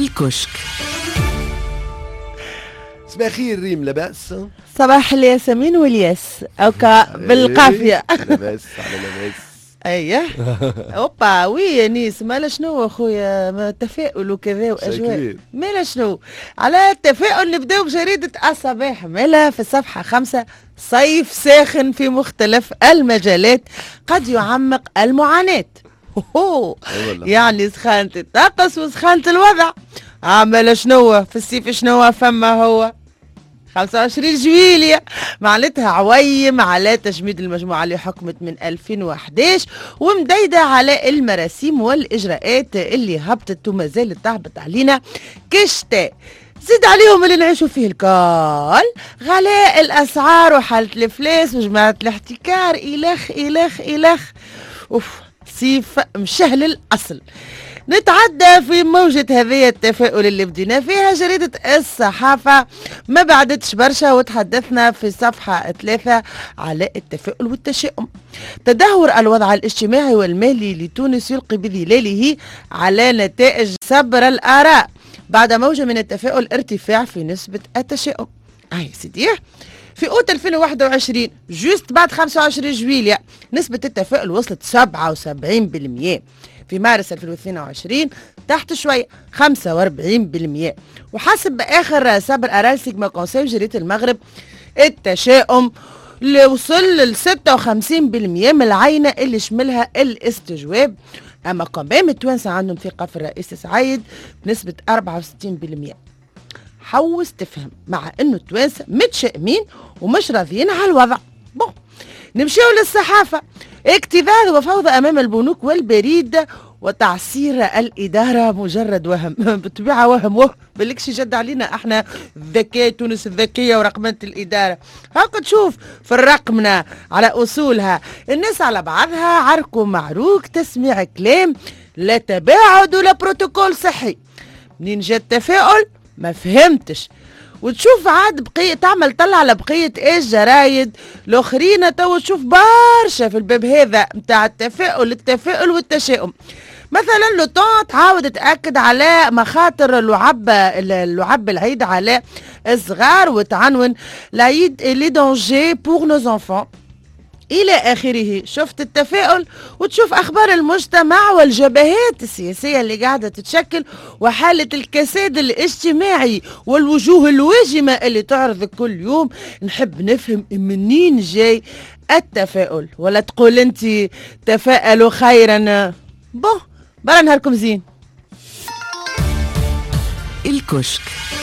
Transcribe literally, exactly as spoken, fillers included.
الكشك. صباح الخير ريم، لاباس؟ صباح الياسمين والياس اوكا بالقافيه. لاباس على لاباس. ايه اوبا وي يا نيس، مالا شنو اخويا؟ ما تفاؤل وكذا واجواء، مالا شنو على التفاؤل؟ نبداو بجريده الصباح، مالا في الصفحه خمسة: صيف ساخن في مختلف المجالات قد يعمق المعاناه. يعني سخانة الطقس وسخانة الوضع. عمل شنو في الصيف؟ شنو فما هو خمسة وعشرين جويلية، معناتها عويم على تجميد المجموعة اللي حكمت من ألفين وأحد عشر ومديدة على المراسيم والإجراءات اللي هبطت وما زالت تهبط علينا كشتاء. زيد عليهم اللي نعيشوا فيه الكل، غلاء الأسعار وحالة الإفلاس وجماعة الاحتكار، إلخ إلخ إلخ. أوف، صيف مشهل الأصل. نتعدى في موجة هذه التفاؤل اللي بدينا فيها. جريدة الصحافة ما بعدتش برشا وتحدثنا في صفحة ثلاثة على التفاؤل والتشاؤم. تدهور الوضع الاجتماعي والمالي لتونس يلقي بظلاله على نتائج صبر الآراء بعد موجة من التفاؤل ارتفاع في نسبة التشاؤم. أي سيدي في أوت ألفين وواحد وعشرين جوست بعد خمسة وعشرين جويلية نسبة التفاؤل وصلت سبعة وسبعين بالمئة. في مارس ألفين واثنين وعشرين تحت شوية خمسة وأربعين بالمئة. وحسب آخر صبر آراء سيجما كونسيل جريدة المغرب التشاؤم اللي وصل ل ستة وخمسين بالمئة من العينة اللي شملها الاستجواب. أما كمان التوانسة عندهم ثقة في الرئيس سعيد بنسبة أربعة وستين بالمئة. حوس تفهم مع انه التوانسه متشائمين ومش راضيين على الوضع. بون نمشيو للصحافه. اكتظاظ وفوضى امام البنوك والبريد وتعسير الاداره مجرد وهم. بالطبيعه وهم وهم بالكش جد علينا احنا ذكاء تونس الذكيه ورقمنه الاداره. هاك تشوف في الرقمنه على اصولها الناس على بعضها عركوا معروك تسميع كلام لا تباعد ولا بروتوكول صحي. منين جا التفاؤل؟ ما فهمتش. وتشوف عاد بقية تعمل طلع على بقية ايش جرايد الاخرين تو تشوف برشا في الباب هذا متاع التفاؤل التفاؤل والتشاؤم. مثلا لو طون تعاود تأكد على مخاطر لعب اللعب العيد على الصغار وتعنون العيد لي دونجي بور نوز انفون إلى آخره. شفت التفاؤل وتشوف أخبار المجتمع والجبهات السياسية اللي قاعدة تتشكل وحالة الكساد الاجتماعي والوجوه الواجمة اللي تعرض كل يوم. نحب نفهم منين جاي التفاؤل، ولا تقول أنت تفاءلوا خيرا. بون برا نهاركم زين. الكشك.